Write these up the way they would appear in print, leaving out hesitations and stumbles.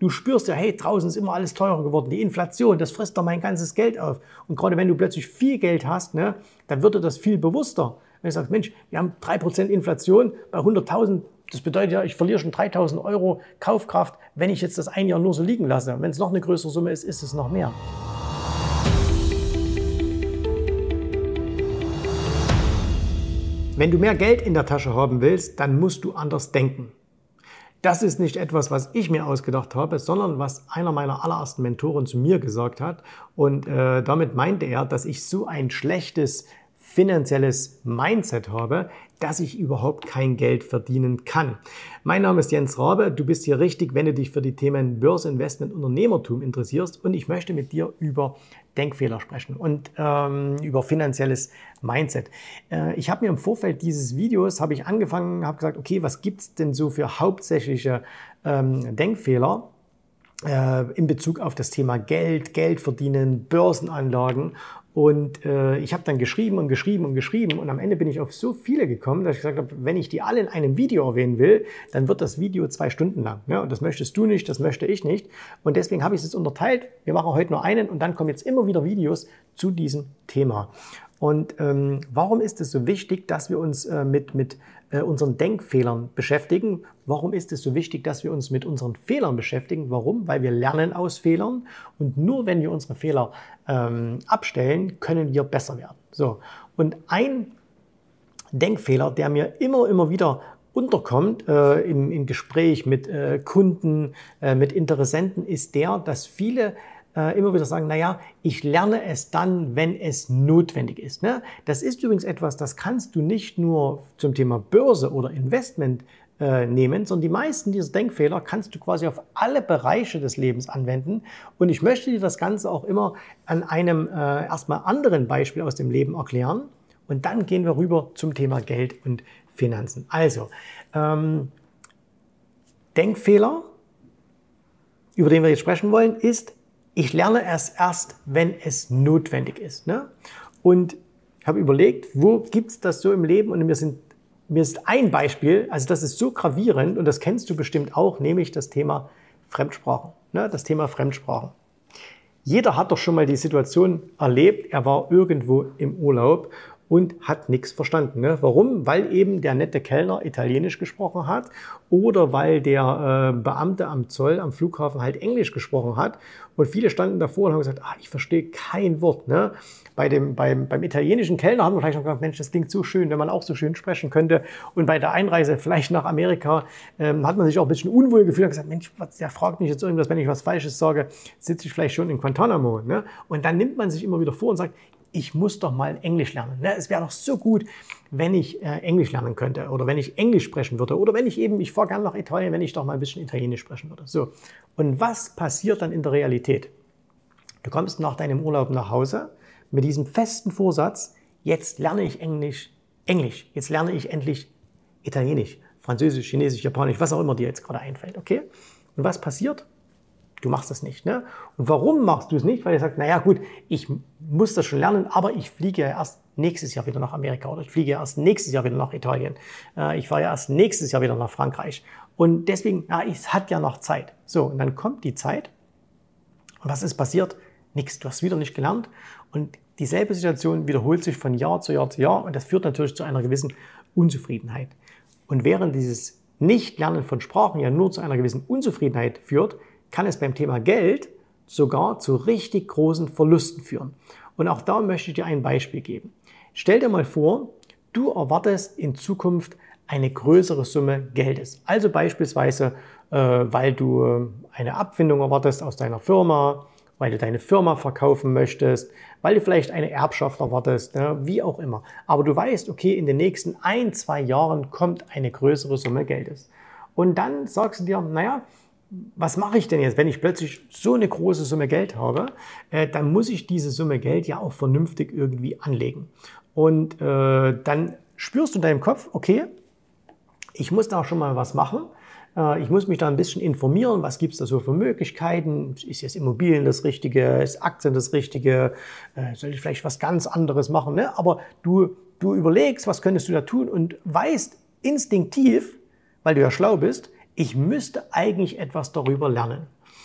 Du spürst ja, hey, draußen ist immer alles teurer geworden. Die Inflation, das frisst doch mein ganzes Geld auf. Und gerade wenn du plötzlich viel Geld hast, ne, dann wird dir das viel bewusster. Wenn du sagst, Mensch, wir haben 3% Inflation bei 100.000, das bedeutet ja, ich verliere schon 3.000 € Kaufkraft, wenn ich jetzt das ein Jahr nur so liegen lasse. Wenn es noch eine größere Summe ist, ist es noch mehr. Wenn du mehr Geld in der Tasche haben willst, dann musst du anders denken. Das ist nicht etwas, was ich mir ausgedacht habe, sondern was einer meiner allerersten Mentoren zu mir gesagt hat. Und damit meinte er, dass ich so ein schlechtes finanzielles Mindset habe, dass ich überhaupt kein Geld verdienen kann. Mein Name ist Jens Rabe, du bist hier richtig, wenn du dich für die Themen Börse, Investment, Unternehmertum interessierst, und ich möchte mit dir über Denkfehler sprechen und über finanzielles Mindset. Ich habe mir im Vorfeld dieses Videos habe gesagt, okay, was gibt es denn so für hauptsächliche Denkfehler in Bezug auf das Thema Geld, Geld verdienen, Börsenanlagen. Und ich habe dann geschrieben und am Ende bin ich auf so viele gekommen, dass ich gesagt habe, wenn ich die alle in einem Video erwähnen will, dann wird das Video 2 Stunden lang. Ja? Und das möchtest du nicht, das möchte ich nicht. Und deswegen habe ich es jetzt unterteilt. Wir machen heute nur einen und dann kommen jetzt immer wieder Videos zu diesem Thema. Und warum ist es so wichtig, dass wir uns mit unseren Denkfehlern beschäftigen? Warum ist es so wichtig, dass wir uns mit unseren Fehlern beschäftigen? Warum? Weil wir lernen aus Fehlern, und nur wenn wir unsere Fehler abstellen, können wir besser werden. So. Und ein Denkfehler, der mir immer wieder unterkommt im Gespräch mit Kunden, mit Interessenten, ist der, dass viele immer wieder sagen, naja, ich lerne es dann, wenn es notwendig ist. Ne? Das ist übrigens etwas, das kannst du nicht nur zum Thema Börse oder Investment nehmen, sondern die meisten dieser Denkfehler kannst du quasi auf alle Bereiche des Lebens anwenden. Und ich möchte dir das Ganze auch immer an einem erstmal anderen Beispiel aus dem Leben erklären. Und dann gehen wir rüber zum Thema Geld und Finanzen. Also, Denkfehler, über den wir jetzt sprechen wollen, ist: Ich lerne es erst, wenn es notwendig ist. Ne? Und ich habe überlegt, wo gibt es das so im Leben? Und mir ist ein Beispiel, also das ist so gravierend, und das kennst du bestimmt auch, nämlich das Thema Fremdsprachen. Ne? Das Thema Fremdsprachen. Jeder hat doch schon mal die Situation erlebt, er war irgendwo im Urlaub und hat nichts verstanden. Ne? Warum? Weil eben der nette Kellner Italienisch gesprochen hat oder weil der Beamte am Zoll, am Flughafen halt Englisch gesprochen hat. Und viele standen davor und haben gesagt, ich verstehe kein Wort. Ne? Beim italienischen Kellner haben wir vielleicht noch gesagt, Mensch, das klingt so schön, wenn man auch so schön sprechen könnte. Und bei der Einreise vielleicht nach Amerika hat man sich auch ein bisschen unwohl gefühlt und gesagt, Mensch, der fragt mich jetzt irgendwas, wenn ich was Falsches sage, sitze ich vielleicht schon in Guantanamo. Ne? Und dann nimmt man sich immer wieder vor und sagt, ich muss doch mal Englisch lernen. Es wäre doch so gut, wenn ich Englisch lernen könnte oder wenn ich Englisch sprechen würde oder wenn ich fahre gerne nach Italien, wenn ich doch mal ein bisschen Italienisch sprechen würde. So. Und was passiert dann in der Realität? Du kommst nach deinem Urlaub nach Hause mit diesem festen Vorsatz, jetzt lerne ich Englisch, jetzt lerne ich endlich Italienisch, Französisch, Chinesisch, Japanisch, was auch immer dir jetzt gerade einfällt. Okay? Und was passiert? Du machst das nicht. Ne? Und warum machst du es nicht? Weil du sagst, naja gut, ich muss das schon lernen, aber ich fliege ja erst nächstes Jahr wieder nach Amerika oder ich fliege ja erst nächstes Jahr wieder nach Italien. Ich fahre ja erst nächstes Jahr wieder nach Frankreich. Und deswegen, es hat ja noch Zeit. So, und dann kommt die Zeit. Und was ist passiert? Nichts. Du hast wieder nicht gelernt. Und dieselbe Situation wiederholt sich von Jahr zu Jahr zu Jahr. Und das führt natürlich zu einer gewissen Unzufriedenheit. Und während dieses Nicht-Lernen von Sprachen ja nur zu einer gewissen Unzufriedenheit führt, kann es beim Thema Geld sogar zu richtig großen Verlusten führen. Und auch da möchte ich dir ein Beispiel geben. Stell dir mal vor, du erwartest in Zukunft eine größere Summe Geldes. Also beispielsweise, weil du eine Abfindung erwartest aus deiner Firma, weil du deine Firma verkaufen möchtest, weil du vielleicht eine Erbschaft erwartest, wie auch immer. Aber du weißt, okay, in den nächsten 1-2 Jahren kommt eine größere Summe Geldes. Und dann sagst du dir, naja, was mache ich denn jetzt, wenn ich plötzlich so eine große Summe Geld habe? Dann muss ich diese Summe Geld ja auch vernünftig irgendwie anlegen. Und dann spürst du in deinem Kopf, okay, ich muss da schon mal was machen. Ich muss mich da ein bisschen informieren, was gibt es da so für Möglichkeiten? Ist jetzt Immobilien das Richtige? Ist Aktien das Richtige? Soll ich vielleicht was ganz anderes machen? Ne? Aber du überlegst, was könntest du da tun und weißt instinktiv, weil du ja schlau bist, ich müsste eigentlich etwas darüber lernen.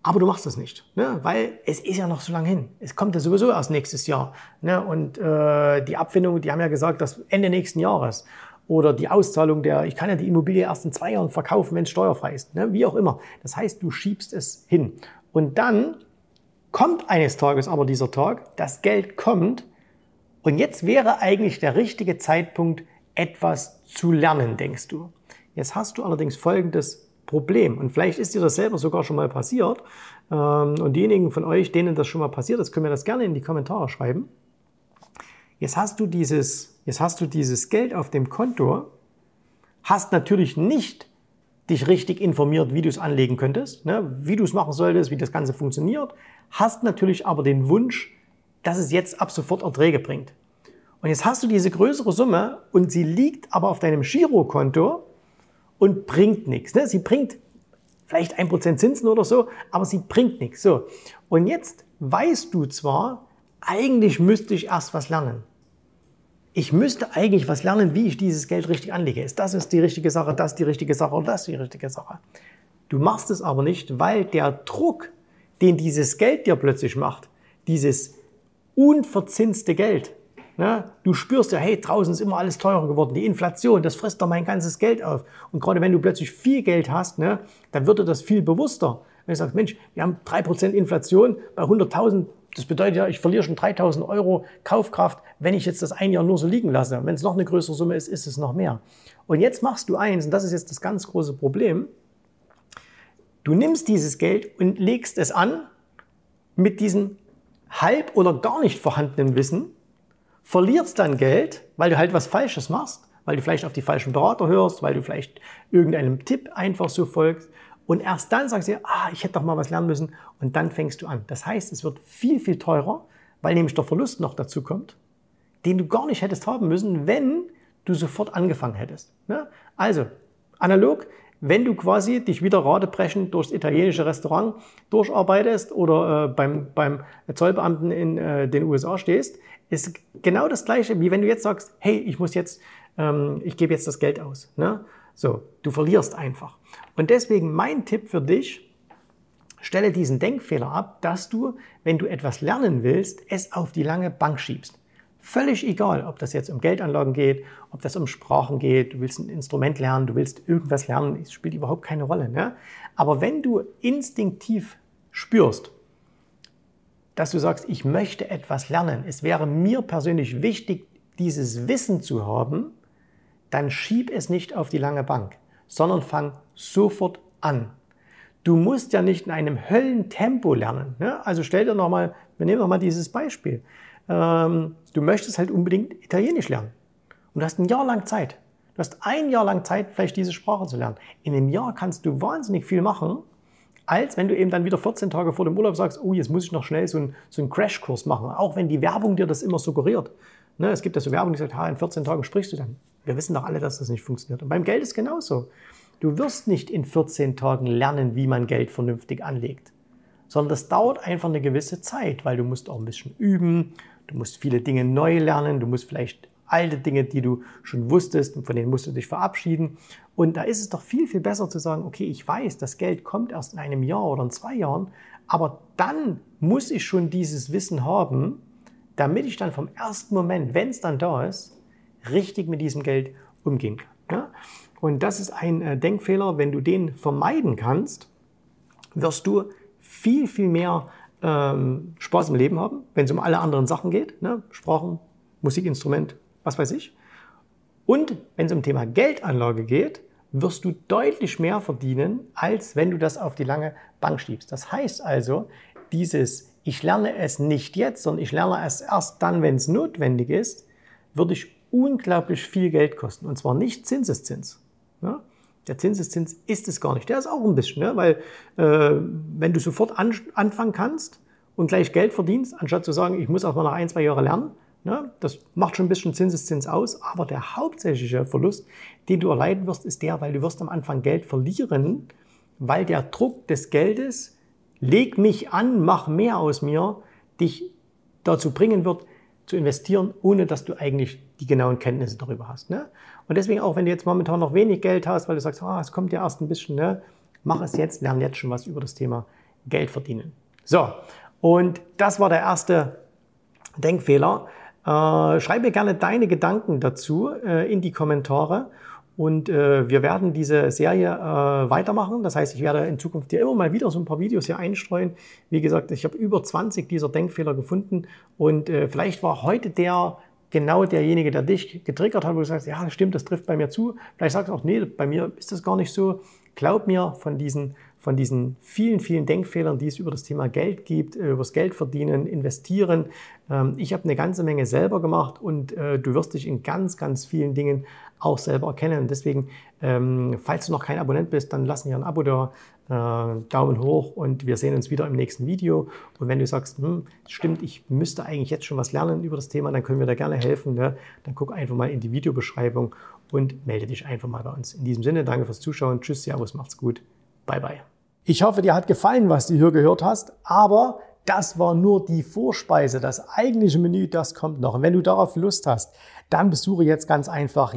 Aber du machst das nicht, ne? Weil es ist ja noch so lange hin. Es kommt ja sowieso erst nächstes Jahr. Ne? Und die Abfindung, die haben ja gesagt, dass Ende nächsten Jahres. Oder die Auszahlung ich kann ja die Immobilie erst in 2 Jahren verkaufen, wenn es steuerfrei ist. Ne? Wie auch immer. Das heißt, du schiebst es hin. Und dann kommt eines Tages aber dieser Tag, das Geld kommt. Und jetzt wäre eigentlich der richtige Zeitpunkt, etwas zu lernen, denkst du. Jetzt hast du allerdings folgendes Problem. Und vielleicht ist dir das selber sogar schon mal passiert. Und diejenigen von euch, denen das schon mal passiert ist, können mir das gerne in die Kommentare schreiben. Jetzt hast du dieses Geld auf dem Konto, hast natürlich nicht dich richtig informiert, wie du es anlegen könntest, ne, wie du es machen solltest, wie das Ganze funktioniert, hast natürlich aber den Wunsch, dass es jetzt ab sofort Erträge bringt. Und jetzt hast du diese größere Summe und sie liegt aber auf deinem Girokonto und bringt nichts. Ne? Sie bringt vielleicht 1% Zinsen oder so, aber sie bringt nichts. So. Und jetzt weißt du zwar, eigentlich müsste ich erst was lernen. Ich müsste eigentlich was lernen, wie ich dieses Geld richtig anlege. Das ist die richtige Sache, das ist die richtige Sache oder das ist die richtige Sache. Du machst es aber nicht, weil der Druck, den dieses Geld dir plötzlich macht, dieses unverzinste Geld, ne? Du spürst ja, hey, draußen ist immer alles teurer geworden, die Inflation, das frisst doch mein ganzes Geld auf. Und gerade wenn du plötzlich viel Geld hast, ne, dann wird dir das viel bewusster. Wenn du sagst, Mensch, wir haben 3% Inflation bei 100.000, das bedeutet ja, ich verliere schon 3.000 € Kaufkraft, wenn ich jetzt das ein Jahr nur so liegen lasse. Wenn es noch eine größere Summe ist, ist es noch mehr. Und jetzt machst du eins, und das ist jetzt das ganz große Problem, du nimmst dieses Geld und legst es an mit diesem halb oder gar nicht vorhandenen Wissen, verlierst dann Geld, weil du halt was Falsches machst, weil du vielleicht auf die falschen Berater hörst, weil du vielleicht irgendeinem Tipp einfach so folgst und erst dann sagst du, ich hätte doch mal was lernen müssen und dann fängst du an. Das heißt, es wird viel, viel teurer, weil nämlich der Verlust noch dazu kommt, den du gar nicht hättest haben müssen, wenn du sofort angefangen hättest. Also, analog, wenn du quasi dich wieder radebrechend durchs italienische Restaurant durcharbeitest oder beim Zollbeamten in den USA stehst, ist genau das Gleiche, wie wenn du jetzt sagst, hey, ich gebe jetzt das Geld aus. Ne? So, du verlierst einfach. Und deswegen mein Tipp für dich, stelle diesen Denkfehler ab, dass du, wenn du etwas lernen willst, es auf die lange Bank schiebst. Völlig egal, ob das jetzt um Geldanlagen geht, ob das um Sprachen geht, du willst ein Instrument lernen, du willst irgendwas lernen, es spielt überhaupt keine Rolle. Ne? Aber wenn du instinktiv spürst, dass du sagst, ich möchte etwas lernen, es wäre mir persönlich wichtig, dieses Wissen zu haben, dann schieb es nicht auf die lange Bank, sondern fang sofort an. Du musst ja nicht in einem Höllentempo lernen. Ne? Also wir nehmen noch mal dieses Beispiel. Du möchtest halt unbedingt Italienisch lernen. Und du hast ein Jahr lang Zeit. Du hast ein Jahr lang Zeit, vielleicht diese Sprache zu lernen. In einem Jahr kannst du wahnsinnig viel machen, als wenn du eben dann wieder 14 Tage vor dem Urlaub sagst, jetzt muss ich noch schnell so einen Crashkurs machen. Auch wenn die Werbung dir das immer suggeriert. Ne, es gibt ja so Werbung, die sagt, in 14 Tagen sprichst du dann. Wir wissen doch alle, dass das nicht funktioniert. Und beim Geld ist genauso. Du wirst nicht in 14 Tagen lernen, wie man Geld vernünftig anlegt. Sondern das dauert einfach eine gewisse Zeit, weil du musst auch ein bisschen üben, du musst viele Dinge neu lernen, du musst vielleicht alte Dinge, die du schon wusstest, und von denen musst du dich verabschieden. Und da ist es doch viel, viel besser zu sagen, okay, ich weiß, das Geld kommt erst in einem Jahr oder in 2 Jahren, aber dann muss ich schon dieses Wissen haben, damit ich dann vom ersten Moment, wenn es dann da ist, richtig mit diesem Geld umgehen kann. Ja? Und das ist ein Denkfehler, wenn du den vermeiden kannst, wirst du viel, viel mehr Spaß im Leben haben, wenn es um alle anderen Sachen geht, ne? Sprachen, Musikinstrument, was weiß ich. Und wenn es um Thema Geldanlage geht, wirst du deutlich mehr verdienen, als wenn du das auf die lange Bank schiebst. Das heißt also, ich lerne es nicht jetzt, sondern ich lerne es erst dann, wenn es notwendig ist, würde dich unglaublich viel Geld kosten. Und zwar nicht Zinseszins. Ja? Der Zinseszins ist es gar nicht. Der ist auch ein bisschen, ne? Weil wenn du sofort anfangen kannst und gleich Geld verdienst, anstatt zu sagen, ich muss auch mal nach 1, 2 Jahre lernen, ne? Das macht schon ein bisschen Zinseszins aus, aber der hauptsächliche Verlust, den du erleiden wirst, ist weil du wirst am Anfang Geld verlieren, weil der Druck des Geldes, leg mich an, mach mehr aus mir, dich dazu bringen wird, zu investieren, ohne dass du eigentlich die genauen Kenntnisse darüber hast. Ne? Und deswegen auch, wenn du jetzt momentan noch wenig Geld hast, weil du sagst, es kommt ja erst ein bisschen, ne? Mach es jetzt, lern jetzt schon was über das Thema Geld verdienen. So, und das war der erste Denkfehler. Schreib mir gerne deine Gedanken dazu in die Kommentare. Und wir werden diese Serie weitermachen. Das heißt, ich werde in Zukunft dir immer mal wieder so ein paar Videos hier einstreuen. Wie gesagt, ich habe über 20 dieser Denkfehler gefunden. Und vielleicht war heute genau derjenige, der dich getriggert hat, wo du sagst, ja, das stimmt, das trifft bei mir zu. Vielleicht sagst du auch, nee, bei mir ist das gar nicht so. Glaub mir, von diesen vielen, vielen Denkfehlern, die es über das Thema Geld gibt, über das Geld verdienen, investieren. Ich habe eine ganze Menge selber gemacht und du wirst dich in ganz, ganz vielen Dingen auch selber erkennen. Deswegen, falls du noch kein Abonnent bist, dann lass mir ein Abo da, Daumen hoch und wir sehen uns wieder im nächsten Video. Und wenn du sagst, stimmt, ich müsste eigentlich jetzt schon was lernen über das Thema, dann können wir da gerne helfen. Ne? Dann guck einfach mal in die Videobeschreibung und melde dich einfach mal bei uns. In diesem Sinne, danke fürs Zuschauen. Tschüss, Servus, macht's gut. Bye, bye. Ich hoffe, dir hat gefallen, was du hier gehört hast, aber das war nur die Vorspeise. Das eigentliche Menü, das kommt noch. Und wenn du darauf Lust hast, dann besuche jetzt ganz einfach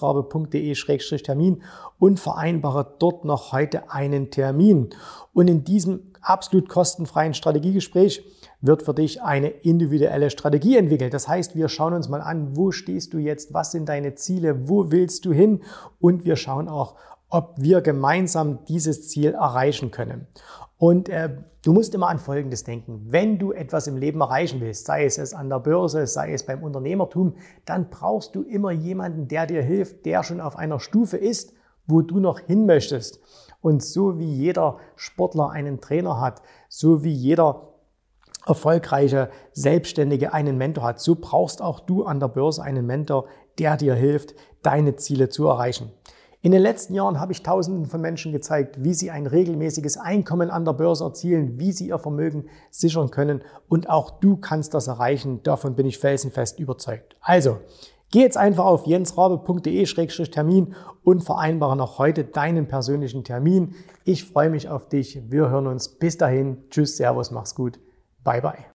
jensrabe.de/termin und vereinbare dort noch heute einen Termin. Und in diesem absolut kostenfreien Strategiegespräch wird für dich eine individuelle Strategie entwickelt. Das heißt, wir schauen uns mal an, wo stehst du jetzt, was sind deine Ziele, wo willst du hin? Und wir schauen auch, ob wir gemeinsam dieses Ziel erreichen können. Und du musst immer an Folgendes denken. Wenn du etwas im Leben erreichen willst, sei es an der Börse, sei es beim Unternehmertum, dann brauchst du immer jemanden, der dir hilft, der schon auf einer Stufe ist, wo du noch hin möchtest. Und so wie jeder Sportler einen Trainer hat, so wie jeder erfolgreiche Selbstständige einen Mentor hat, so brauchst auch du an der Börse einen Mentor, der dir hilft, deine Ziele zu erreichen. In den letzten Jahren habe ich Tausenden von Menschen gezeigt, wie sie ein regelmäßiges Einkommen an der Börse erzielen, wie sie ihr Vermögen sichern können. Und auch du kannst das erreichen. Davon bin ich felsenfest überzeugt. Also, geh jetzt einfach auf jensrabe.de/termin und vereinbare noch heute deinen persönlichen Termin. Ich freue mich auf dich. Wir hören uns. Bis dahin. Tschüss, Servus, mach's gut. Bye, bye.